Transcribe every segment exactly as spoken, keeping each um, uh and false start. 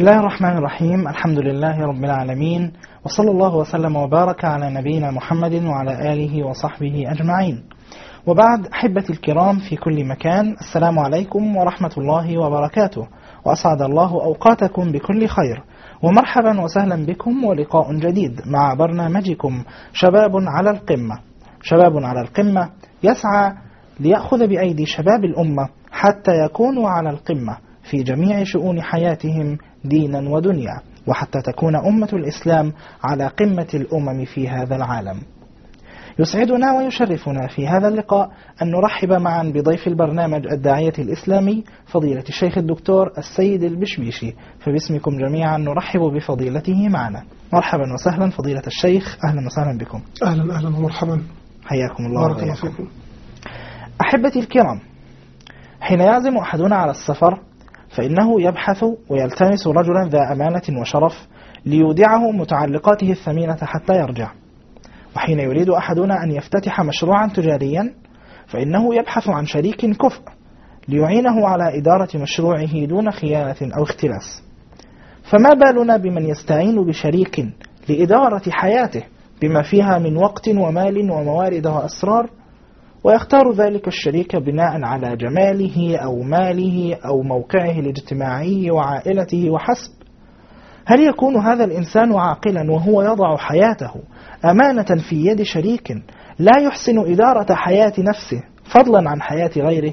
الله الرحمن الرحيم. الحمد لله رب العالمين، وصلى الله وسلم وبارك على نبينا محمد وعلى آله وصحبه أجمعين. وبعد، أحبتي الكرام في كل مكان، السلام عليكم ورحمة الله وبركاته، وأسعد الله أوقاتكم بكل خير، ومرحبا وسهلا بكم ولقاء جديد مع برنامجكم شباب على القمة. شباب على القمة يسعى ليأخذ بأيدي شباب الأمة حتى يكونوا على القمة في جميع شؤون حياتهم دينا ودنيا، وحتى تكون أمة الإسلام على قمة الأمم في هذا العالم. يسعدنا ويشرفنا في هذا اللقاء أن نرحب معا بضيف البرنامج الداعية الإسلامي فضيلة الشيخ الدكتور السيد البشبيشي، فباسمكم جميعا نرحب بفضيلته معنا. مرحبا وسهلا فضيلة الشيخ، أهلا وسهلا بكم. أهلا أهلا ومرحبا، حياكم الله. بارك الله فيكم. أحبتي الكرام، حين يعزم أحدنا على السفر فإنه يبحث ويلتمس رجلا ذا أمانة وشرف ليودعه متعلقاته الثمينة حتى يرجع. وحين يريد أحدنا أن يفتتح مشروعا تجاريا فإنه يبحث عن شريك كفء ليعينه على إدارة مشروعه دون خيانة أو اختلاس. فما بالنا بمن يستعين بشريك لإدارة حياته بما فيها من وقت ومال وموارد وأسرار، ويختار ذلك الشريك بناء على جماله أو ماله أو موقعه الاجتماعي وعائلته وحسب؟ هل يكون هذا الإنسان عاقلا وهو يضع حياته أمانة في يد شريك لا يحسن إدارة حياة نفسه فضلا عن حياة غيره؟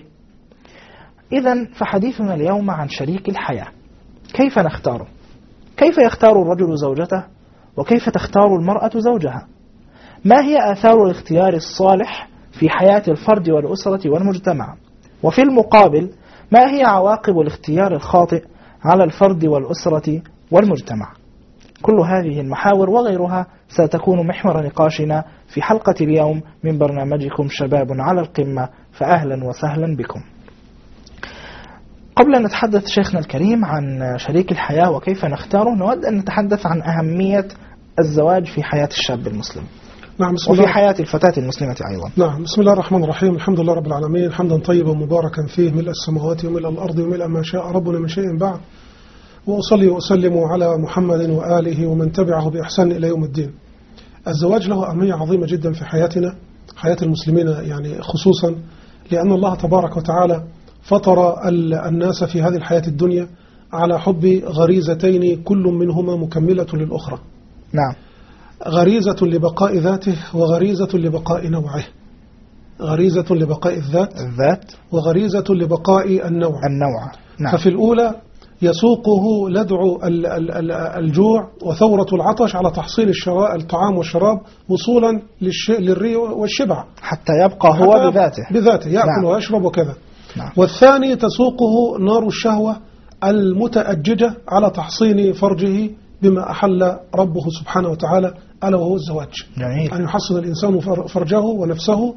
إذن فحديثنا اليوم عن شريك الحياة. كيف نختاره؟ كيف يختار الرجل زوجته؟ وكيف تختار المرأة زوجها؟ ما هي آثار الاختيار الصالح في حياة الفرد والأسرة والمجتمع؟ وفي المقابل ما هي عواقب الاختيار الخاطئ على الفرد والأسرة والمجتمع؟ كل هذه المحاور وغيرها ستكون محور نقاشنا في حلقة اليوم من برنامجكم شباب على القمة، فأهلا وسهلا بكم. قبل أن نتحدث شيخنا الكريم عن شريك الحياة وكيف نختاره، نود أن نتحدث عن أهمية الزواج في حياة الشاب المسلم. نعم، بسم وفي الله. حياة الفتاة المسلمة أيضا. نعم، بسم الله الرحمن الرحيم. الحمد لله رب العالمين، حمدا طيبا مباركا فيه، ملء السماوات وملء الأرض وملء ما شاء ربنا من شيء بعد. وأصلي وأسلم على محمد وآله ومن تبعه بإحسان إلى يوم الدين. الزواج له أهمية عظيمة جدا في حياتنا، حياة المسلمين يعني خصوصا، لأن الله تبارك وتعالى فطر الناس في هذه الحياة الدنيا على حب غريزتين كل منهما مكملة للأخرى. نعم. غريزة لبقاء ذاته وغريزة لبقاء نوعه. غريزة لبقاء الذات الذات وغريزة لبقاء النوع. النوع. نعم. ففي الأولى يسوقه لدع الجوع وثورة العطش على تحصيل الطعام والشراب وصولا للري والشبع حتى يبقى هو حتى بذاته بذاته يأكل نعم. ويشرب وكذا. نعم. والثاني تسوقه نار الشهوة المتأججة على تحصين فرجه بما أحل ربه سبحانه وتعالى، ألا وهو الزواج. جميل. أن يحصن الإنسان فرجه ونفسه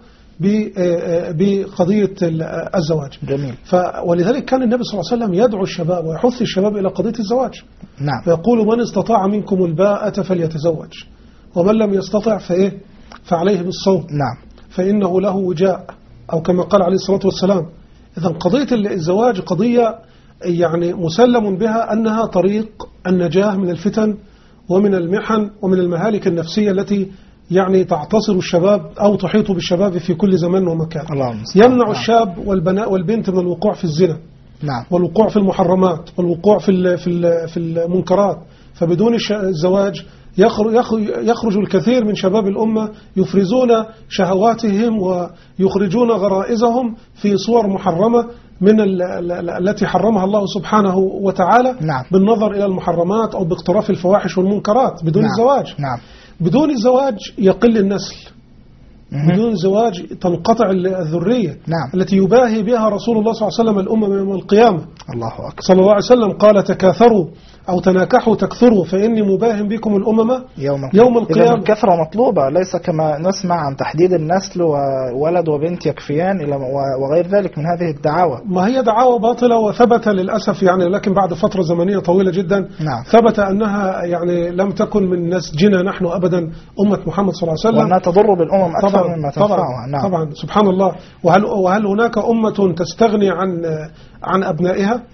بقضية الزواج. جميل. ولذلك كان النبي صلى الله عليه وسلم يدعو الشباب ويحث الشباب إلى قضية الزواج. نعم. فيقول: من استطاع منكم الباءة فليتزوج، ومن لم يستطع فإيه فعليه بالصوم، نعم، فإنه له وجاء، أو كما قال عليه الصلاة والسلام. إذن قضية الزواج قضية يعني مسلم بها أنها طريق النجاة من الفتن ومن المحن ومن المهالك النفسية التي يعني تعتصر الشباب أو تحيط بالشباب في كل زمان ومكان. يمنع نعم. الشاب والبناء والبنت من الوقوع في الزنا، نعم، والوقوع في المحرمات، والوقوع في في في المنكرات. فبدون الزواج يخرج الكثير من شباب الأمة يفرزون شهواتهم ويخرجون غرائزهم في صور محرمة من التي حرمها الله سبحانه وتعالى، نعم، بالنظر إلى المحرمات أو باقتراف الفواحش والمنكرات بدون نعم. الزواج. نعم. بدون الزواج يقل النسل، بدون الزواج تنقطع الذرية، نعم. التي يباهي بها رسول الله صلى الله عليه وسلم الأمة يوم القيامة. الله أكبر. صلى الله عليه وسلم قال: تكاثروا أو تناكحوا تكثروا فإني مباهم بكم الأمم يوم, يوم القيامة. إذن الكثرة مطلوبة، ليس كما نسمع عن تحديد النسل وولد وبنت يكفيان وغير ذلك من هذه الدعاوى. ما هي دعاوى باطلة، وثبت للأسف يعني لكن بعد فترة زمنية طويلة جدا، نعم. ثبت أنها يعني لم تكن من نسجنا نحن أبدا أمة محمد صلى الله عليه وسلم، وأنها تضر بالأمم أكثر طبعا مما تنفعها. طبعا, نعم. طبعا سبحان الله. وهل, وهل هناك أمة تستغني عن عن أبنائها؟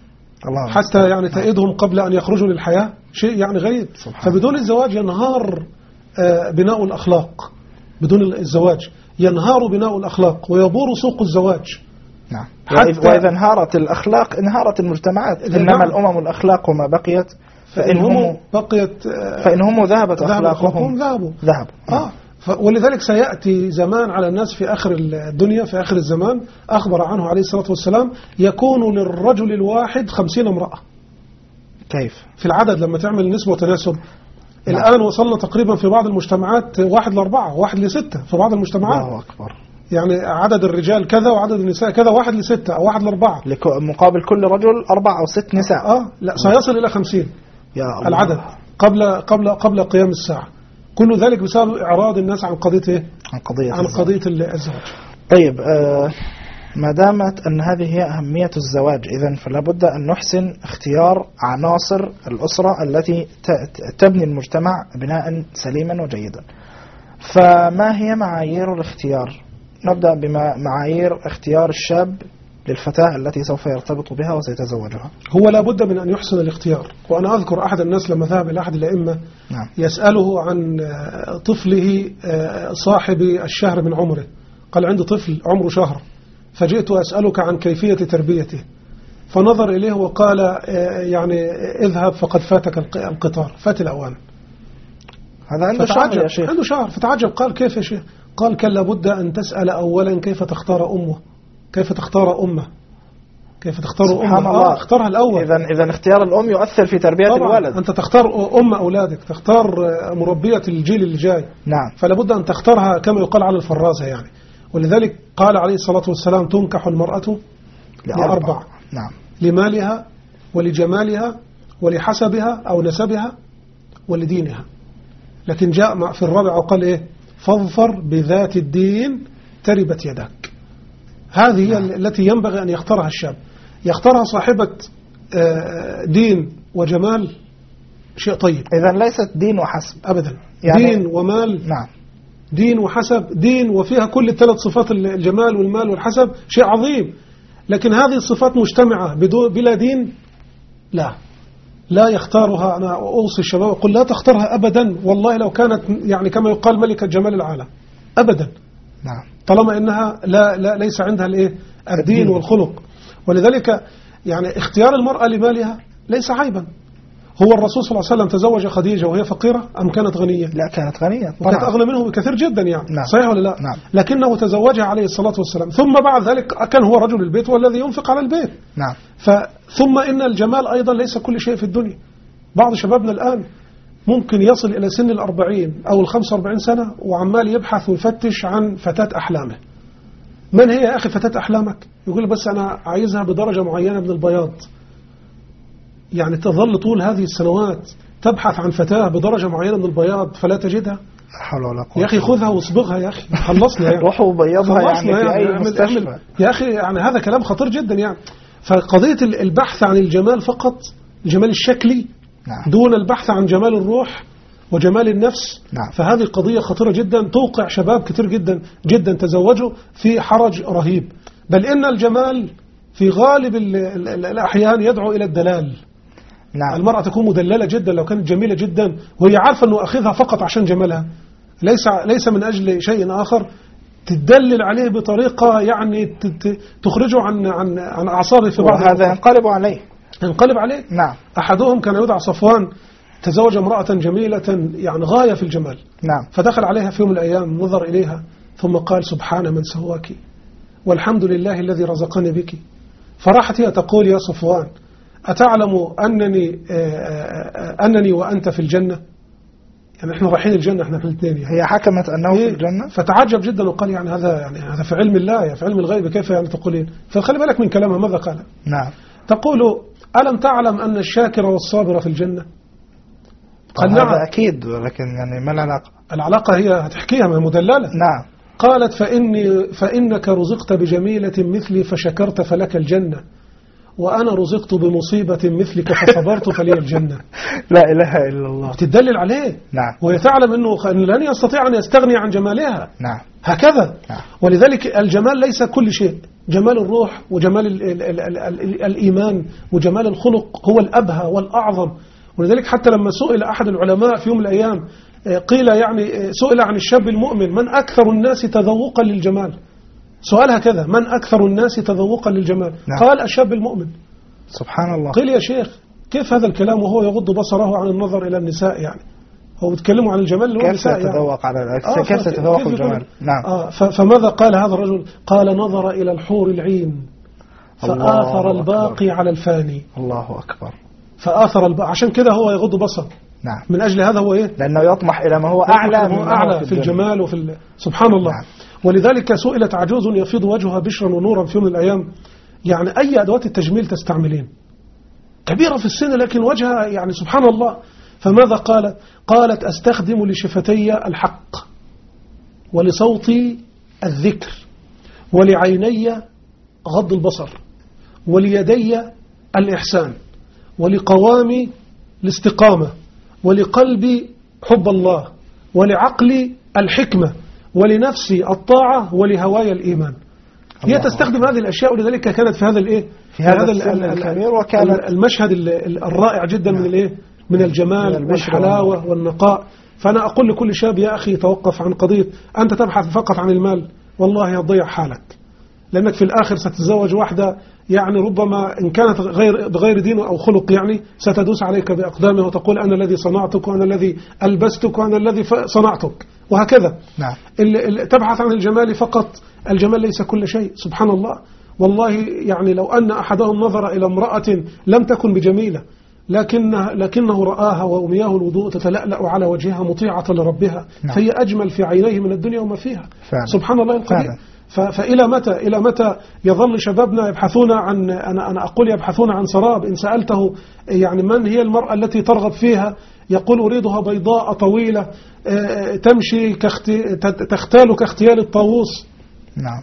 الله حتى يعني تأيدهم قبل أن يخرجوا للحياة، شيء يعني غريب. فبدون الزواج ينهار بناء الأخلاق، بدون الزواج ينهار بناء الأخلاق ويبور سوق الزواج. نعم. وإذا انهارت الأخلاق انهارت المجتمعات. إنما الأمم الأخلاق وما بقيت فإنهم بقيت فإنهم ذهبت أخلاقهم ذهبوا ذهبوا آه. ولذلك سيأتي زمان على الناس في آخر الدنيا، في آخر الزمان أخبر عنه عليه الصلاة والسلام، يكون للرجل الواحد خمسين امرأة. كيف؟ في العدد لما تعمل نسبة وتناسب. نعم. الآن وصلنا تقريبا في بعض المجتمعات واحد لأربعة واحد لستة في بعض المجتمعات. الله أكبر. يعني عدد الرجال كذا وعدد النساء كذا، واحد لستة أو واحد لأربعة، مقابل كل رجل أربع أو ست نساء. آه لا، سيصل إلى خمسين يا الله. العدد قبل قبل قبل قيام الساعة. كل ذلك بسبب إعراض الناس عن قضية إيه؟ عن قضية عن الزواج. قضية الزواج. طيب آه ما دامت أن هذه هي أهمية الزواج، إذن فلا بد أن نحسن اختيار عناصر الأسرة التي تبني المجتمع بناء سليما وجيدا. فما هي معايير الاختيار؟ نبدأ بمعايير اختيار الشاب للفتاة التي سوف يرتبط بها وسيتزوجها. هو لا بد من أن يحسن الاختيار. وأنا أذكر أحد الناس لما ذهب إلى أحد الأئمة نعم. يسأله عن طفله صاحب الشهر من عمره، قال عندي طفل عمره شهر، فجئت أسألك عن كيفية تربيته، فنظر إليه وقال يعني اذهب فقد فاتك القطار، فات الأوان. هذا عنده شهر يا شيخ. عنده شهر. فتعجب، قال كيف يا شيخ؟ قال كان لابد أن تسأل أولا كيف تختار أمه، كيف تختار أمه، كيف تختار أمه. سبحان الله. آه اختارها الأول. إذن إذن اختيار الأم يؤثر في تربية طبعا الولد. أنت تختار أم أولادك، تختار مربية الجيل اللي جاي. نعم. فلا بد أن تختارها كما يقال على الفرازة يعني. ولذلك قال عليه الصلاة والسلام تنكح المرأة لأربع. نعم. لمالها ولجمالها ولحسبها أو نسبها ولدينها. لكن جاء في الرابع وقال إيه؟ فاظفر بذات الدين تربت يدك. هذه هي التي ينبغي أن يختارها الشاب. يختارها صاحبة دين وجمال، شيء طيب. إذن ليست دين وحسب أبدا. يعني دين ومال. نعم. دين وحسب، دين وفيها كل الثلاث صفات، الجمال والمال والحسب، شيء عظيم. لكن هذه الصفات مجتمعة بلا دين لا لا يختارها. أنا أوصي الشباب أقول لا تختارها أبدا، والله لو كانت يعني كما يقال ملكة جمال العالم أبدا. نعم. طالما إنها لا, لا ليس عندها الإيه؟ الدين والخلق. ولذلك يعني اختيار المرأة لمالها ليس عيبا. هو الرسول صلى الله عليه وسلم تزوج خديجة وهي فقيرة أم كانت غنية؟ لا، كانت غنية. وكانت أغنى منه بكثير جدا يعني. نعم. صحيح ولا لا؟ نعم. لكنه تزوجها عليه الصلاة والسلام، ثم بعد ذلك كان هو رجل البيت والذي ينفق على البيت. نعم. ثم إن الجمال أيضا ليس كل شيء في الدنيا. بعض شبابنا الآن ممكن يصل إلى سن الأربعين أو الخمسة وأربعين سنة وعمال يبحث ويفتش عن فتاة أحلامه. من هي يا أخي فتاة أحلامك؟ يقول بس أنا عايزها بدرجة معينة من البياض. يعني تظل طول هذه السنوات تبحث عن فتاة بدرجة معينة من البياض فلا تجدها. حول ولا قوة. يا أخي خذها واصبغها يا أخي، خلصنا يعني. روحوا بيضها يعني في أي مستشفى. يا أخي يعني هذا كلام خطير جدا يعني. فقضية البحث عن الجمال فقط، الجمال الشكلي، نعم. دون البحث عن جمال الروح وجمال النفس. نعم. فهذه قضية خطيرة جدا توقع شباب كتير جدا جدا تزوجوا في حرج رهيب. بل إن الجمال في غالب ال ال ال الأحيان يدعو إلى الدلال. نعم. المرأة تكون مدللة جدا لو كانت جميلة جدا وهي عارفة أنه أخذها فقط عشان جمالها، ليس ليس من أجل شيء آخر، تدلل عليه بطريقة يعني تخرجه عن عن عن أعصابه في بعض. وهذا ينقلب عليه. ينقلب عليه. نعم. أحدهم كان يدعى صفوان، تزوج امرأة جميلة يعني غاية في الجمال. نعم. فدخل عليها في يوم من الأيام، نظر إليها ثم قال سبحان من سواك والحمد لله الذي رزقني بك. فراحت هي تقول يا صفوان أتعلم أنني أنني وأنت في الجنة؟ يعني إحنا رايحين الجنة إحنا في الاثنين يعني. هي حكمت أنه في الجنة. فتعجب جدا وقال يعني هذا يعني هذا في علم الله، يعني في علم الغيب، كيف يعني تقولين؟ فخلي بالك من كلامها ماذا قال. نعم. تقول ألم تعلم أن الشاكر والصابر في الجنة؟ قال نعم. هذا أكيد، ولكن يعني ما العلاقة؟ العلاقة هي هتحكيها ما مدللة. نعم. قالت فإني فإنك رزقت بجميلة مثلي فشكرت فلك الجنة، وأنا رزقت بمصيبة مثلك فصبرت فلي الجنة. لا إله إلا الله. تدلل عليه. نعم. وهي تعلم أنه لن يستطيع أن يستغني عن جمالها. نعم. هكذا. نعم. ولذلك الجمال ليس كل شيء، جمال الروح وجمال ال ال ال ال ال الإيمان وجمال الخلق هو الأبهى والأعظم. ولذلك حتى لما سئل أحد العلماء في يوم من الأيام قيل يعني سئل عن الشاب المؤمن من أكثر الناس تذوقا للجمال، سؤال هكذا من أكثر الناس تذوقا للجمال؟ نعم. قال الشاب المؤمن. سبحان الله. قيل يا شيخ كيف هذا الكلام وهو يغض بصره عن النظر إلى النساء؟ يعني هو بيتكلموا عن الجمال اللي هو النساء، كيف تتذوق على آه كيف تتذوق الجمال؟ نعم. آه فماذا قال هذا الرجل؟ قال نظر إلى الحور العين فآثر الباقي أكبر. على الفاني. الله أكبر. فآثر الباقي، عشان كده هو يغض بصره. نعم. من أجل هذا هو إيه؟ لأنه يطمح إلى ما هو أعلى من أعلى في, في الجمال وفي ال... سبحان الله. نعم. ولذلك سئلت عجوز يفيض وجهها بشرا ونورا في يوم من الأيام يعني أي أدوات التجميل تستعملين؟ كبيرة في السن لكن وجهها يعني سبحان الله. فماذا قالت؟ قالت أستخدم لشفتي الحق ولصوتي الذكر ولعيني غض البصر وليدي الإحسان ولقوامي الاستقامة ولقلبي حب الله ولعقلي الحكمة ولنفسي الطاعة ولهواي الإيمان. هي تستخدم هذه الأشياء. ولذلك كانت في هذا الإيه في هذا الكبير وكان المشهد الرائع جدا من الإيه من الجمال والحلاوة والنقاء. فأنا أقول لكل شاب يا أخي توقف عن قضية أنت تبحث فقط عن المال، والله هتضيع حالك، لأنك في الآخر ستتزوج واحدة يعني ربما إن كانت غير بغير دين أو خلق يعني ستدوس عليك بأقدامه وتقول أنا الذي صنعتك وأنا الذي ألبستك وأنا الذي صنعتك وهكذا. نعم. تبحث عن الجمال فقط، الجمال ليس كل شيء. سبحان الله. والله يعني لو أن أحدهم نظر إلى امرأة لم تكن بجميلة لكن لكنه رآها ومياه الوضوء تتلألأ على وجهها مطيعة لربها. نعم. فهي أجمل في عينيه من الدنيا وما فيها. فعلا. سبحان الله القدير. فإلى متى إلى متى يظل شبابنا يبحثون عن أنا أنا أقول يبحثون عن سراب؟ إن سألته يعني من هي المرأة التي ترغب فيها يقول أريدها بيضاء طويلة تمشي تختال كاختيال الطاووس. نعم.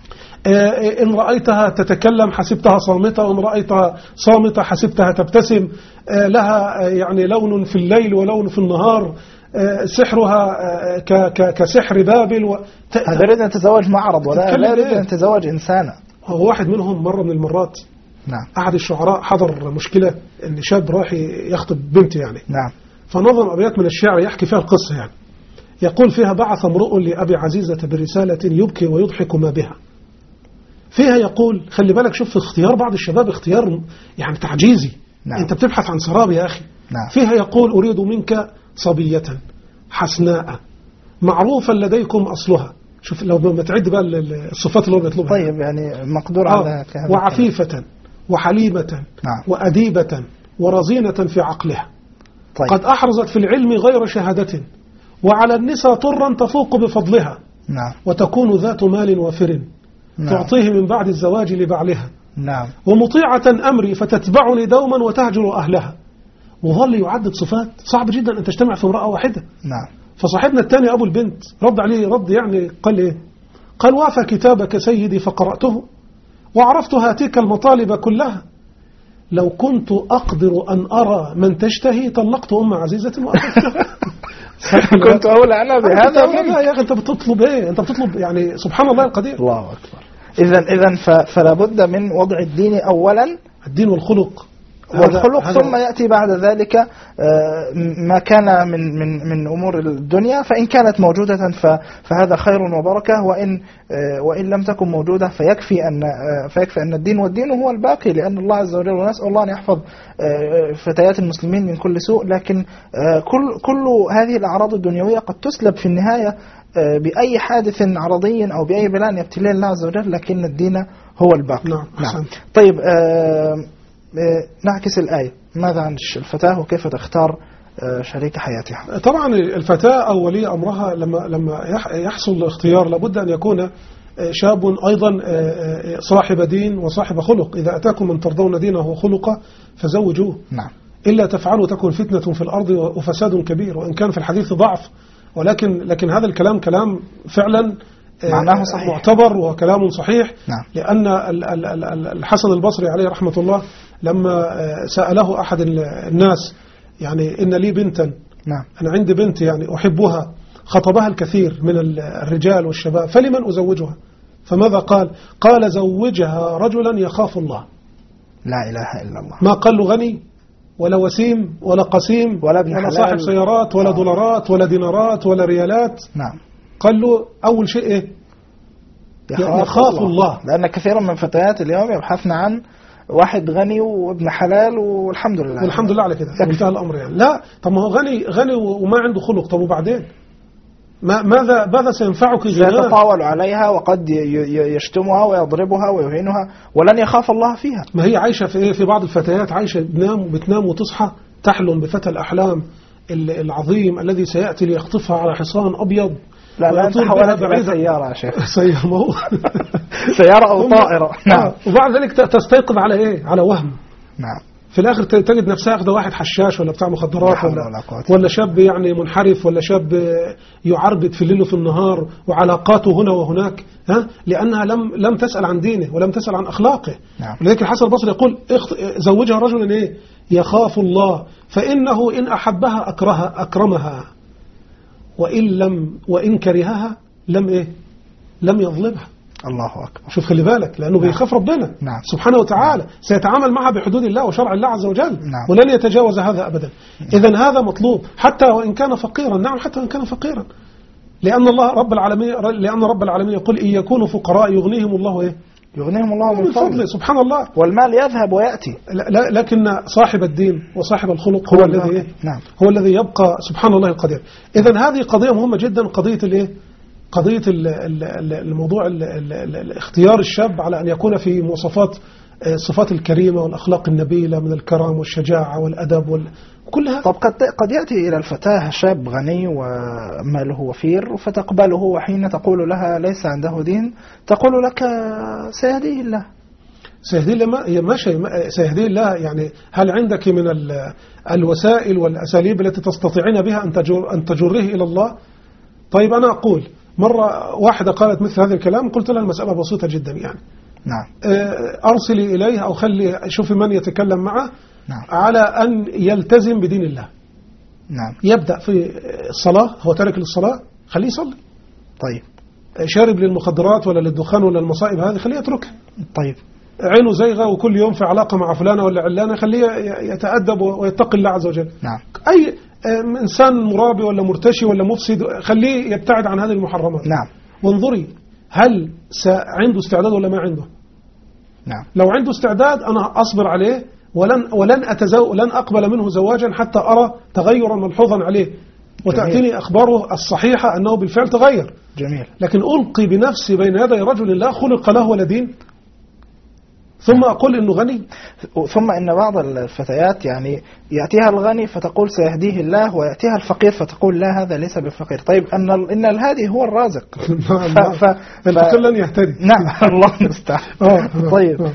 إن رأيتها تتكلم حسبتها صامتة، وإن رأيتها صامتة حسبتها تبتسم، لها يعني لون في الليل ولون في النهار، سحرها كسحر بابل و... هذا يريد أن تتزوج معرض ولا لا يريد أن تتزوج إنسانا. هو واحد منهم مرة من المرات. نعم. أحد الشعراء حضر مشكلة إن شاب راح يخطب بنت يعني. نعم. فنظم أبيات من الشعر يحكي فيها القصة يعني. يقول فيها بعث امرؤ لأبي عزيزة برسالة يبكي ويضحك ما بها. فيها يقول خلي بالك شوف اختيار بعض الشباب اختيار يعني تعجيزي. نعم. أنت بتبحث عن سراب يا أخي. نعم. فيها يقول أريد منك صبية حسناء معروفا لديكم أصلها. شوف لو ما تعد بقى الصفات اللي هو بيطلبها. طيب يعني مقدور على آه. وعفيفة وحليمة. نعم. وأديبة ورزينة في عقلها. طيب. قد أحرزت في العلم غير شهادة وعلى النساء طرا تفوق بفضلها. نعم. وتكون ذات مال وافر. نعم. تعطيه من بعد الزواج لبعلها. نعم. ومطيعة أمري فتتبعني دوما وتهجر أهلها. وظل يعدد صفات صعب جدا أن تجتمع في امرأة واحدة. نعم. فصاحبنا الثاني أبو البنت رد عليه رد يعني قال إيه؟ قال وافى كتابك سيدي فقرأته وعرفت هاتيك المطالب كلها. لو كنت أقدر أن أرى من تشتهي طلقت أم عزيزة وأخذتها. كنت أقول أنا بهذا يا أخي أنت بتطلب إيه؟ أنت بتطلب يعني سبحان الله القدير. الله أكبر. إذن إذن فلا بد من وضع الدين أولا، الدين والخلق والخلق ثم يأتي بعد ذلك ما كان من من من أمور الدنيا، فإن كانت موجودة فهذا خير وبركة، وإن وإن لم تكن موجودة فيكفي أن فيكفي أن الدين والدين هو الباقي، لأن الله عز وجل ونسأل الله أن يحفظ فتيات المسلمين من كل سوء. لكن كل كل هذه الأعراض الدنيوية قد تسلب في النهاية بأي حادث عرضي أو بأي بلاء يبتليه الله عز وجل، لكن الدين هو الباقي. نعم. نعم. طيب نعكس الآية، ماذا عن الفتاة وكيف تختار شريك حياتها؟ طبعا الفتاة أو ولي أمرها لما لما يحصل الاختيار لابد أن يكون شاب أيضا صاحب دين وصاحب خلق. إذا أتاكم من ترضون دينه وخلقه فزوجوه. نعم. إلا تفعلوا تكون فتنة في الأرض وفساد كبير. وإن كان في الحديث ضعف، ولكن لكن هذا الكلام كلام فعلا معناه صحيح، معتبر وكلام صحيح. نعم. لأن الحسن البصري عليه رحمة الله لما سأله أحد الناس يعني إن لي بنتا، نعم، أنا عندي بنت يعني أحبها، خطبها الكثير من الرجال والشباب، فلمن أزوجها؟ فماذا قال؟ قال زوجها رجلا يخاف الله. لا إله إلا الله. ما قال له غني ولا وسيم ولا قسيم ولا, ابن ولا صاحب سيارات ولا آه. دولارات ولا دينارات ولا ريالات. نعم. قال له أول شيء إيه؟ يخاف, يخاف الله. الله لأن كثيرا من فتيات اليوم يبحثن عن واحد غني وابن حلال والحمد لله والحمد لله على كده انتهى الأمر يعني. لا، طب ما هو غني غني وما عنده خلق، طب وبعدين ما ماذا ماذا سينفعك؟ سيتطاول عليها وقد يشتمها ويضربها ويهينها ولن يخاف الله فيها. ما هي عايشة في إيه؟ في بعض الفتيات عايشة بتنام وبتنام وتصحى تحلم بفتى الأحلام العظيم الذي سيأتي ليخطفها على حصان أبيض. لا لا، أنت حولت إلى سيارة يا شيخ. سيارة ما هو سيارة أو طائرة. نعم. وبعد ذلك تستيقظ على إيه؟ على وهم. نعم. في الآخر تجد نفسها أخذ واحد حشاش ولا بتاع مخدرات ولا, ولا, ولا شاب يعني منحرف ولا شاب يعربد في الليل وفي النهار وعلاقاته هنا وهناك، ها؟ لأنها لم لم تسأل عن دينه ولم تسأل عن أخلاقه. نعم. ولذلك الحسن البصري يقول زوجها رجل إيه؟ يخاف الله، فإنه إن أحبها أكرها أكرمها، وإن لم وإن كرهها لم إيه؟ لم يظلمها. الله أكبر. شوف خلي بالك، لأنه نعم. بيخاف ربنا نعم. سبحانه وتعالى. نعم. سيتعامل معها بحدود الله وشرع الله عز وجل. نعم. ولن يتجاوز هذا أبدا. نعم. إذن هذا مطلوب حتى وإن كان فقيرا. نعم، حتى وإن كان فقيرا، لأن الله رب العالمين لأن رب العالمين يقول إن يكونوا فقراء يغنيهم الله إيه؟ يغنيهم الله من فضله سبحان الله. والمال يذهب ويأتي. لا، لكن صاحب الدين وصاحب الخلق هو, هو الذي إيه؟ نعم. هو الذي يبقى سبحان الله القدير. إذن هذه قضية مهمة جدا، قضية الإيه؟ قضية الموضوع اختيار الشاب على أن يكون في مواصفات الصفات الكريمة والأخلاق النبيلة من الكرم والشجاعة والأدب وكلها. طب قد قد يأتي إلى الفتاة شاب غني وماله وفير فتقبله، وحين تقول لها ليس عنده دين تقول لك سيهديه الله. سيهديه الله هي ماشي سيهديه الله يعني. هل عندك من الوسائل والأساليب التي تستطيعين بها أن تجر أن تجره إلى الله؟ طيب أنا أقول مرة واحدة قالت مثل هذا الكلام، قلت لها المسألة بسيطة جدا يعني. نعم. أرسلي إليه أو خلي شوفي من يتكلم معه. نعم. على أن يلتزم بدين الله. نعم. يبدأ في الصلاة، هو تارك للصلاة خليه يصلي. طيب. شارب للمخدرات ولا للدخان ولا المصائب هذه خليه يتركها. طيب. عينه زيغة وكل يوم في علاقة مع فلانة ولا علانة خليه يتأدب ويتقي الله عز وجل. نعم. أي إنسان مرابي ولا مرتشي ولا مفسد خليه يبتعد عن هذه المحرمات. نعم. وانظري هل عنده استعداد ولا ما عنده. نعم. لو عنده استعداد أنا أصبر عليه ولن ولن أتزو لن أقبل منه زواجا حتى أرى تغيرا ملحوظا عليه وتأتيني أخباره الصحيحة أنه بالفعل تغير. جميل. لكن ألقي بنفسي بين يدي رجل لا خلق له ولا دين ثم أقول إنه غني. ثم إن بعض الفتيات يعني يأتيها الغني فتقول سيهديه الله، ويأتيها الفقير فتقول لا هذا ليس بفقير. طيب أن إن الهادي هو الرازق. ف... الفقير لن يهتدي. نعم الله المستعان. طيب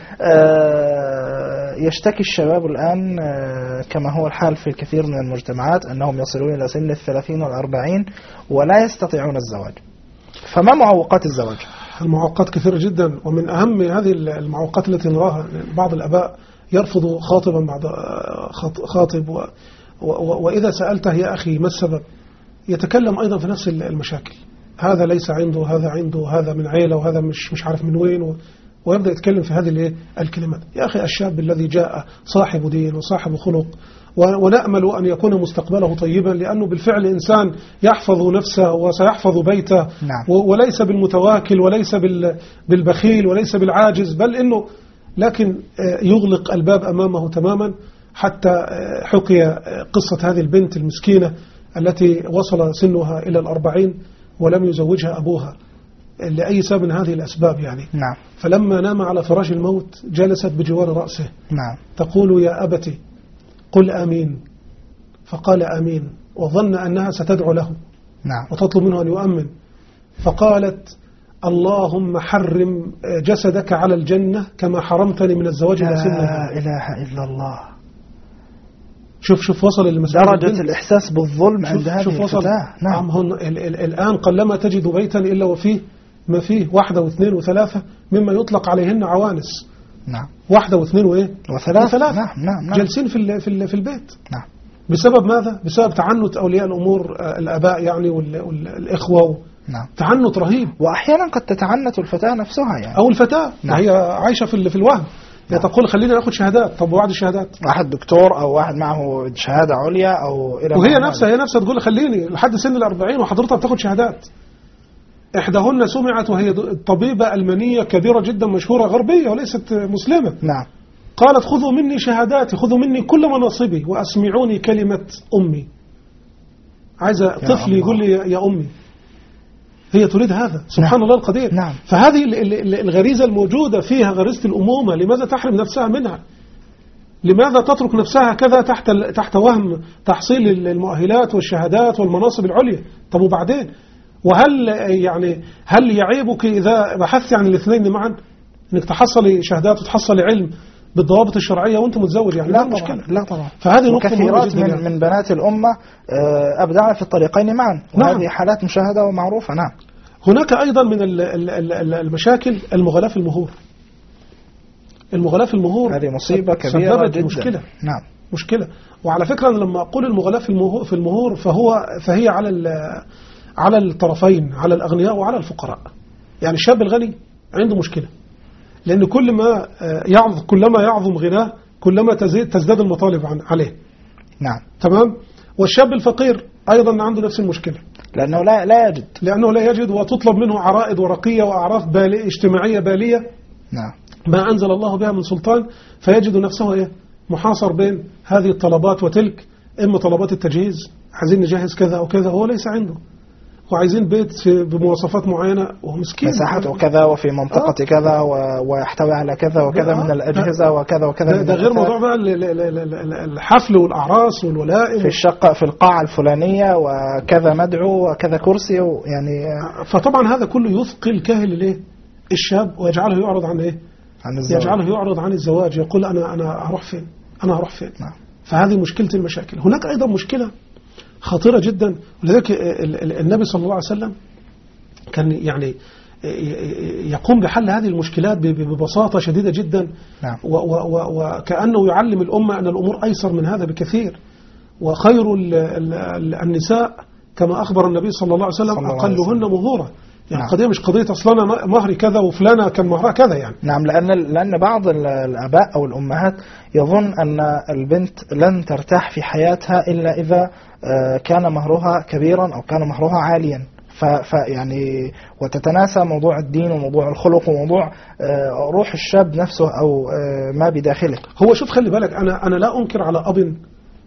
آه يشتكي الشباب الآن آه كما هو الحال في الكثير من المجتمعات أنهم يصلون إلى سن الثلاثين والأربعين ولا يستطيعون الزواج. فما معوقات الزواج؟ المعوقات كثيرة جدا، ومن أهم هذه المعوقات التي نراها بعض الآباء يرفض خاطبا بعد خاطب و و وإذا سألته يا أخي ما السبب يتكلم أيضا في نفس المشاكل. هذا ليس عنده، هذا عنده، هذا من عيلة، وهذا مش مش عارف من وين و ويبدأ يتكلم في هذه الكلمات. يا أخي الشاب الذي جاء صاحب دين وصاحب خلق ونأمل أن يكون مستقبله طيبا، لأنه بالفعل إنسان يحفظ نفسه وسيحفظ بيته. نعم. وليس بالمتواكل وليس بالبخيل وليس بالعاجز، بل إنه لكن يغلق الباب أمامه تماما. حتى حكي قصة هذه البنت المسكينة التي وصل سنها إلى الأربعين ولم يزوجها أبوها لأي سبب من هذه الأسباب يعني. نعم. فلما نام على فراش الموت جلست بجوار رأسه. نعم. تقول يا أبتي قل آمين، فقال آمين، وظن أنها ستدعو له. نعم. وتطلب منه أن يؤمن، فقالت اللهم حرم جسدك على الجنة كما حرمتني من الزواج إلى سنة. لا إله إلا الله. شوف شوف وصل المسألة درجة الإحساس بالظلم عند هذه الفتاة. نعم. هن الآن قلما تجد بيتا إلا وفيه ما فيه واحدة واثنين وثلاثة مما يطلق عليهن عوانس. نعم. واحدة واثنين وإيه وثلاث. وثلاث. نعم نعم نعم. جالسين في في في البيت. نعم. بسبب ماذا؟ بسبب تعنت أولياء الأمور الآباء يعني والإخوة. نعم. تعنت رهيب. وأحيانا قد تتعنت الفتاة نفسها يعني. أو الفتاة. نعم. هي عايشة في في الوهم. هي نعم. تقول خلينا ناخد شهادات. طب وبعد الشهادات؟ واحد دكتور أو واحد معه شهادة عليا أو إلى. وهي نفسها هي نفسها تقول خليني لحد سن الأربعين وحضرتها بتاخد شهادات. إحداهن سمعت وهي طبيبة ألمانية كبيرة جدا مشهورة غربية وليست مسلمة. نعم. قالت خذوا مني شهاداتي، خذوا مني كل مناصبي وأسمعوني كلمة أمي. عايزة طفل يقول لي يا أمي. هي تريد هذا. سبحان نعم. الله القدير. نعم. فهذه الغريزة الموجودة فيها غريزة الأمومة، لماذا تحرم نفسها منها؟ لماذا تترك نفسها كذا تحت تحت وهم تحصيل المؤهلات والشهادات والمناصب العليا؟ طب وبعدين؟ وهل يعني هل يعيبك إذا بحثت عن الاثنين معا، انك تحصلي شهادات وتحصلي علم بالضوابط الشرعية وانت متزوج؟ يعني لا مشكلة. لا طبعا. فهذه نقطة كثيرات من, يعني. من بنات الأمة أبدعن في الطريقين معا. وهذه نعم. حالات مشاهدة ومعروفة. نعم. هناك أيضا من المشاكل المغالاة في المهور. المغالاة في المهور هذه مصيبة كبيرة جدا. مشكلة. نعم. مشكلة. وعلى فكرة لما أقول المغالاة في المهور في المهور فهو فهي على على الطرفين، على الأغنياء وعلى الفقراء. يعني الشاب الغني عنده مشكلة، لأن كل ما يعظم كلما يعظم غناه كلما تزيد تزداد المطالب عن عليه. نعم. تمام. والشاب الفقير أيضا عنده نفس المشكلة، لأنه لا لا يجد لأنه لا يجد وتطلب منه عرائض ورقية وأعراف بالي اجتماعية بالية. نعم. ما أنزل الله بها من سلطان، فيجد نفسه إيه محاصر بين هذه الطلبات وتلك. إما طلبات التجهيز، عايزين نجهز كذا أو كذا، هو ليس عنده، وعايزين بيت بمواصفات معينة وهو مسكين، مساحته كذا وفي منطقة آه. كذا ويحتوي على كذا وكذا آه. من الأجهزة وكذا وكذا. ده, ده غير موضوع بقى الحفل والأعراس والولائم في الشقة في القاعة الفلانية وكذا مدعو وكذا كرسي يعني. فطبعا هذا كله يثقل كاهل ليه الشاب ويجعله يعرض عن إيه عن الزواج. يجعله يعرض عن الزواج، يقول أنا أنا هروح فين أنا هروح فين نعم. فهذه مشكلة المشاكل. هناك أيضا مشكلة خطيرة جدا، ولذلك النبي صلى الله عليه وسلم كان يعني يقوم بحل هذه المشكلات ببساطة شديدة جدا. نعم. وكأنه يعلم الأمة أن الأمور أيسر من هذا بكثير. وخير النساء كما أخبر النبي صلى الله عليه وسلم أقلهن مهورا. يعني نعم. قضية مش قضية أصلنا مهري كذا وفلانة كان مهرها كذا يعني. نعم. لأن لأن بعض الآباء أو الأمهات يظن أن البنت لن ترتاح في حياتها إلا إذا كان مهرها كبيرا أو كان مهرها عاليا، فيعني وتتناسى موضوع الدين وموضوع الخلق وموضوع روح الشاب نفسه أو ما بداخله. هو شوف خلي بالك، أنا أنا لا أنكر على أب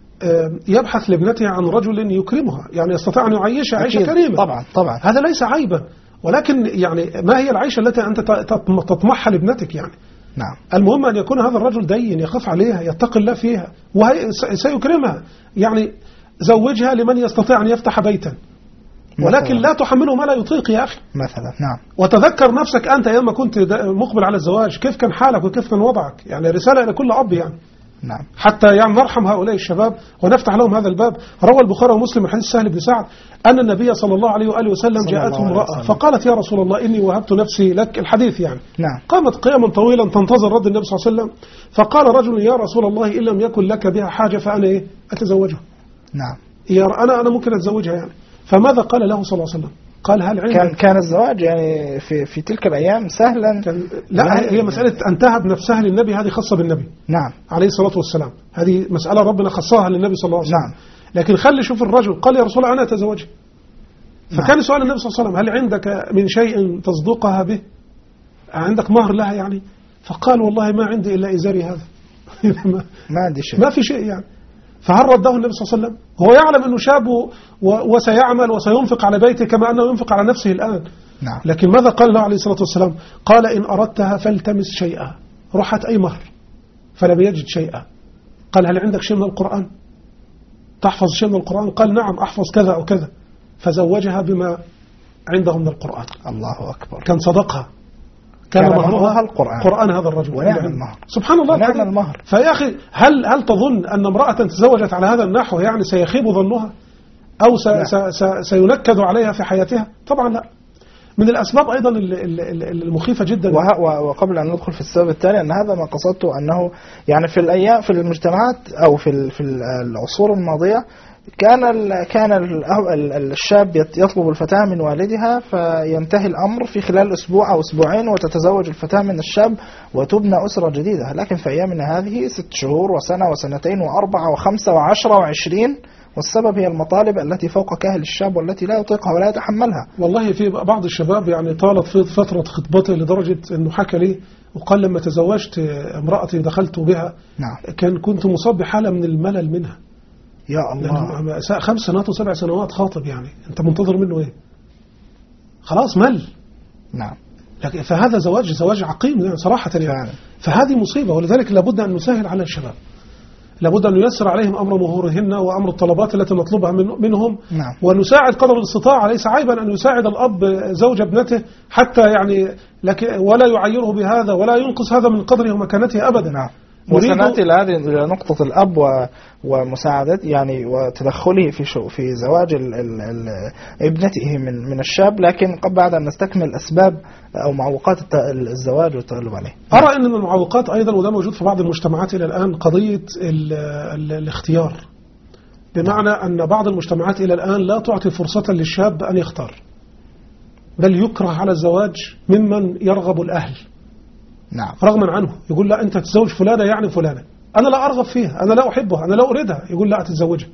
يبحث لابنته عن رجل يكرمها، يعني يستطيع أن يعيشها عيشة كريمة. طبعا طبعا هذا ليس عيبا، ولكن يعني ما هي العيشة التي أنت تطمحها لابنتك يعني. نعم. المهم أن يكون هذا الرجل دين يخاف عليها يتقي الله فيها وسيكرمها. يعني زوجها لمن يستطيع أن يفتح بيتا، ولكن لا تحمله ما لا يطيق يا أخي مثلا. نعم. وتذكر نفسك أنت أيام كنت مقبل على الزواج كيف كان حالك وكيف كان وضعك. يعني رسالة إلى كل أب يعني. نعم. حتى يعني نرحم هؤلاء الشباب ونفتح لهم هذا الباب. روى البخاري ومسلم من حديث سهل بن سعد أن النبي صلى الله عليه وآله وسلم جاءته امرأة فقالت يا رسول الله إني وهبت نفسي لك، الحديث يعني. نعم. قامت قياما طويلا تنتظر رد النبي صلى الله عليه وسلم، فقال رجل يا رسول الله إن لم يكن لك بها حاجة فأنا إيه أتزوجها. نعم. يا أنا أنا ممكن أتزوجها يعني. فماذا قال له صلى الله عليه وسلم؟ قال هل عندك كان كان الزواج يعني في في تلك الأيام سهلا؟ لا، هي مسألة أن تهب نفسها للنبي هذه خاصة بالنبي. نعم. عليه الصلاة والسلام، هذه مسألة ربنا خصها للنبي صلى الله عليه وسلم. نعم. لكن خلي شوف الرجل قال يا رسول الله أنا أتزوجها. فكان نعم. سؤال النبي صلى الله عليه وسلم هل عندك من شيء تصدقها به؟ عندك مهر لها يعني؟ فقال والله ما عندي إلا إزاري هذا. ما عندي شيء، ما في شيء يعني. فهل رده النبي صلى الله عليه وسلم؟ هو يعلم أنه شاب وسيعمل وسينفق على بيته كما أنه ينفق على نفسه الآن. نعم. لكن ماذا قال له عليه الصلاة والسلام؟ قال إن أردتها فالتمس شيئا. رحت أي مهر فلم يجد شيئا. قال هل عندك شيء من القرآن؟ تحفظ شيء من القرآن؟ قال نعم أحفظ كذا أو كذا. فزوجها بما عنده من القرآن. الله أكبر. كان صدقها، كان مهرها القرآن. قرآن هذا الرجل ونعم المهر. سبحان الله. ونعم المهر. فيا أخي هل هل تظن أن امرأة تزوجت على هذا النحو يعني سيخيب ظنها أو س س س سينكد عليها في حياتها؟ طبعا لا. من الأسباب أيضا المخيفة جدا. وقبل أن ندخل في السبب الثاني، أن هذا ما قصدته أنه يعني في الأيام في المجتمعات أو في في العصور الماضية كان كان الشاب يطلب الفتاة من والدها، فينتهي الأمر في خلال أسبوع أو أسبوعين وتتزوج الفتاة من الشاب وتبنى أسرة جديدة. لكن في أيامنا هذه ست شهور وسنة وسنتين وأربعة وخمسة وعشرة وعشرين، والسبب هي المطالب التي فوق كاهل الشاب والتي لا يطيقها ولا يتحملها. والله في بعض الشباب يعني طالت في فترة خطبته لدرجة أنه حكى لي وقال لما تزوجت امرأتي دخلت بها نعم. كان كنت مصاب بحالة من الملل منها. يا الله، خمس سنوات وسبع سنوات خاطب، يعني أنت منتظر منه إيه؟ خلاص مل. نعم. لكن فهذا زواج زواج عقيم يعني صراحة يعني. فهذه مصيبة، ولذلك لابد أن نسهل على الشباب، لابد أن نيسر عليهم أمر مهورهن وأمر الطلبات التي نطلبها من منهم. نعم. ونساعد قدر الاستطاعة. ليس عيبا أن يساعد الأب زوج ابنته حتى يعني لكن ولا يعيره بهذا ولا ينقص هذا من قدره ومكانته أبدا. نعم. وسنأتي إلى نقطة الأب ومساعدة يعني وتدخله في شو في زواج ال ال ال ابنته من من الشاب، لكن قبل بعد أن نستكمل أسباب أو معوقات الزواج والتغلب عليه. أرى أن من المعوقات أيضا، وده موجود في بعض المجتمعات إلى الآن، قضية ال ال الاختيار. بمعنى أن بعض المجتمعات إلى الآن لا تعطي فرصة للشاب أن يختار، بل يكره على الزواج ممن يرغب الأهل. نعم. رغما عنه يقول لا أنت تتزوج فلانة يعني فلانة، أنا لا أرغب فيها، أنا لا أحبها، أنا لا أريدها، يقول لا أتتزوجها.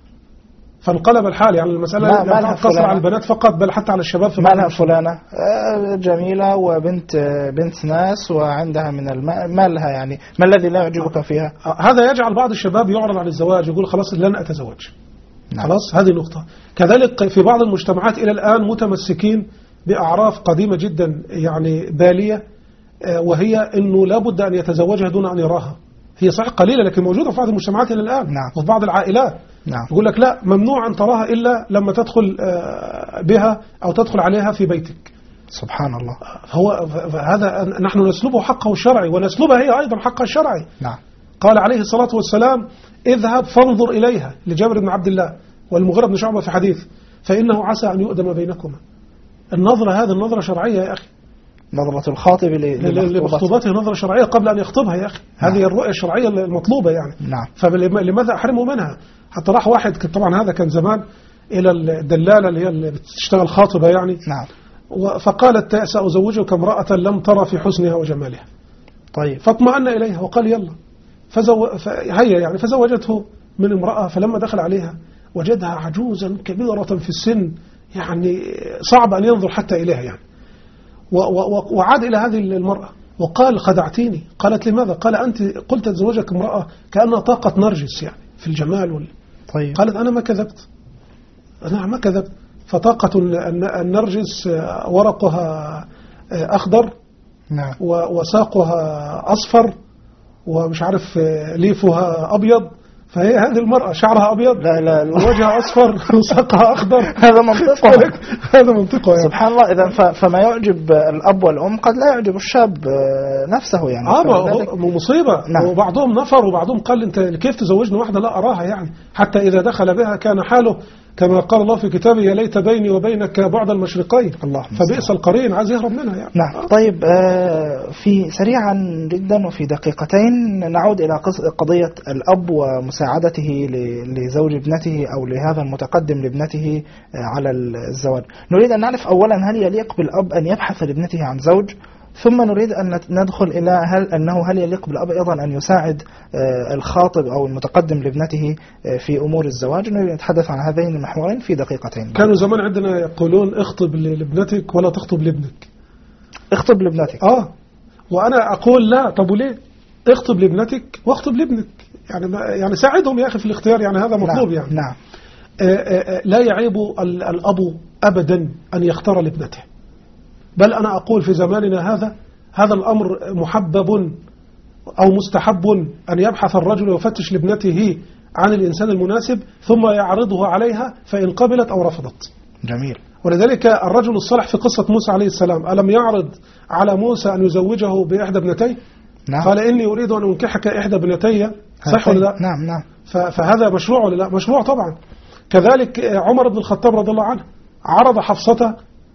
فانقلب الحال يعني المسألة لا تقتصر على البنات فقط بل حتى على الشباب. في مالها فلانة جميلة وبنت بنت ناس وعندها من المال، مالها يعني ما الذي لا يعجبك فيها؟ هذا يجعل بعض الشباب يعرض عن الزواج، يقول خلاص لن أتزوج. نعم. خلاص هذه نقطة. كذلك في بعض المجتمعات إلى الآن متمسكين بأعراف قديمة جدا يعني بالية، وهي أنه لا بد أن يتزوجها دون أن يراها. هي صحيح قليلة لكن موجودة في بعض المجتمعات إلى الآن. نعم. وفي بعض العائلات. نعم. يقول لك لا ممنوع أن تراها إلا لما تدخل بها أو تدخل عليها في بيتك. سبحان الله. هو هذا نحن نسلبه حقه الشرعي ونسلبها هي أيضا حقها الشرعي. نعم. قال عليه الصلاة والسلام اذهب فانظر إليها لجابر بن عبد الله والمغيرة بن شعبة في حديث فإنه عسى أن يؤدم بينكما. النظرة هذه النظرة شرعية يا أخي. نظرة الخاطب لمخطوبته نظرة شرعية قبل أن يخطبها يا أخي. نعم. هذه الرؤية الشرعية المطلوبة يعني. نعم. فلماذا أحرمه منها؟ حتى راح واحد طبعا هذا كان زمان إلى الدلالة اللي هي اللي بتشتغل خاطبة يعني. نعم. فقالت سأزوجك امرأة لم ترى في حسنها وجمالها. طيب. فاطمأن إليها وقال يلا فزو... فهي يعني فزوجته من امرأة، فلما دخل عليها وجدها عجوزا كبيرة في السن يعني صعب أن ينظر حتى إليها يعني. و... و... وعاد إلى هذه المرأة وقال خدعتيني. قالت لماذا؟ قال أنت قلت تزوجك امرأة كأنها طاقة نرجس يعني في الجمال وال... طيب. قالت أنا ما كذبت، أنا ما كذبت. فطاقة النرجس ورقها أخضر. نعم. وساقها أصفر ومش عارف ليفها أبيض، فهي هذه المرأة شعرها أبيض لا لا ووجهها أصفر وساقها أخضر. هذا منطقه. هذا منطقه يعني. سبحان الله. إذا فما يعجب الأب والأم قد لا يعجب الشاب نفسه يعني. آه مصيبة. نعم. وبعضهم نفر وبعضهم قال أنت كيف تزوجني واحدة لا أراها يعني. حتى إذا دخل بها كان حاله كما قال الله في كتابه يا ليت بيني وبينك بعد المشرقين. فبئس القرين، عايز يهرب منها يعني. نعم. طيب آه في سريعا جدا وفي دقيقتين نعود إلى قضية الأب ومساعدته لزوج ابنته أو لهذا المتقدم لابنته على الزواج. نريد أن نعرف أولا هل يليق بالأب أن يبحث لابنته عن زوج، ثم نريد أن ندخل إلى هل أنه هل يليق بالأب أيضا أن يساعد الخاطب أو المتقدم لابنته في أمور الزواج. نريد أن نتحدث عن هذين المحورين في دقيقتين. كانوا زمان عندنا يقولون اخطب لابنتك ولا تخطب لابنك. اخطب لابنتك. آه وأنا أقول لا. طب وليه؟ اخطب لابنتك واخطب لابنك يعني يعني ساعدهم يا أخي في الاختيار يعني. هذا مطلوب. نعم. يعني نعم. آآ آآ لا يعيب الأب أبدا أن يختار لابنته، بل أنا أقول في زماننا هذا هذا الأمر محبب أو مستحب أن يبحث الرجل ويفتش لابنته عن الإنسان المناسب ثم يعرضه عليها فإن قبلت أو رفضت. جميل. ولذلك الرجل الصالح في قصة موسى عليه السلام ألم يعرض على موسى أن يزوجه بإحدى ابنتيه؟ نعم. قال إني أريد أن أنكحك إحدى ابنتي. صح ولا لا؟ نعم نعم. فهذا مشروع ولا لا؟ مشروع طبعا. كذلك عمر بن الخطاب رضي الله عنه عرض حفصة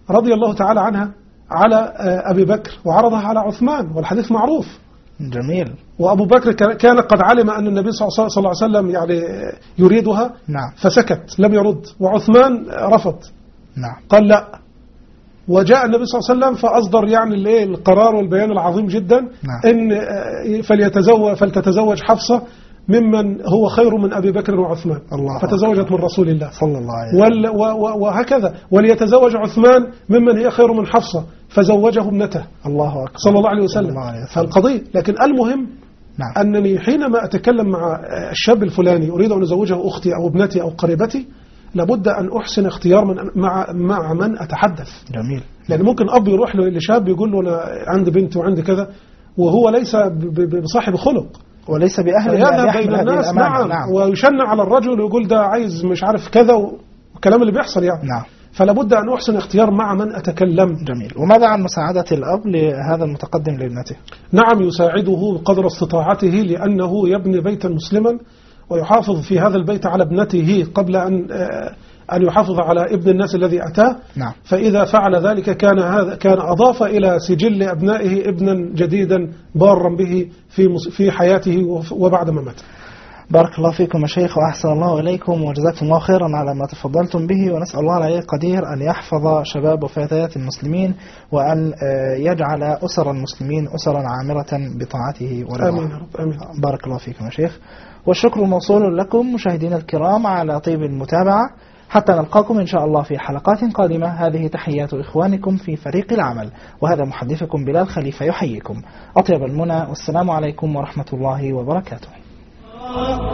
رضي الله تعالى عنها على أبي بكر وعرضها على عثمان، والحديث معروف. جميل. وأبو بكر كان قد علم أن النبي صلى الله عليه وسلم يعني يريدها، نعم. فسكت لم يرد، وعثمان رفض، نعم. قال لا. وجاء النبي صلى الله عليه وسلم فأصدر يعني الايه القرار والبيان العظيم جدا، نعم. إن فليتزوج فلتتزوج حفصة ممن هو خير من أبي بكر وعثمان، الله فتزوجت من رسول الله صلى الله عليه وسلم. وهكذا وليتزوج عثمان ممن هي خير من حفصة فزوجه ابنته، الله أكبر، صلى الله عليه وسلم. فالقضية، لكن المهم نعم. أنني حينما أتكلم مع الشاب الفلاني أريد أن أزوجه أختي أو ابنتي أو قريبتي، لابد أن أحسن اختيار من مع مع من أتحدث. جميل. لأن ممكن أب يروح لشاب يقول له أنا عندي بنت وعندي كذا، وهو ليس بصاحب خلق وليس بأهل يذهب بين الناس. نعم. نعم. ويشنع على الرجل ويقول ده عايز مش عارف كذا، والكلام اللي بيحصل يعني. نعم. فلا بد أن أحسن اختيار مع من أتكلم. جميل. وماذا عن مساعدة الأب لهذا المتقدم لابنته؟ نعم، يساعده قدر استطاعته، لأنه يبني بيتا مسلما ويحافظ في هذا البيت على ابنته قبل أن أن يحافظ على ابن الناس الذي أتاه. نعم. فإذا فعل ذلك كان هذا كان أضاف إلى سجل أبنائه ابنا جديدا بارا به في في حياته وبعد ما مات. بارك الله فيكم يا شيخ، وأحسن الله إليكم، وجزاكم الله خيرا على ما تفضلتم به، ونسأل الله العلي القدير أن يحفظ شباب وفتيات المسلمين، وأن يجعل أسر المسلمين أسرا عامرة بطاعته ورضاه. آمين يا رب. آمين. بارك الله فيكم يا شيخ، والشكر موصول لكم مشاهدينا الكرام على طيب المتابعة. حتى نلقاكم إن شاء الله في حلقات قادمة. هذه تحيات إخوانكم في فريق العمل، وهذا محدثكم بلال خليفة يحييكم. أطيب المنى، والسلام عليكم ورحمة الله وبركاته.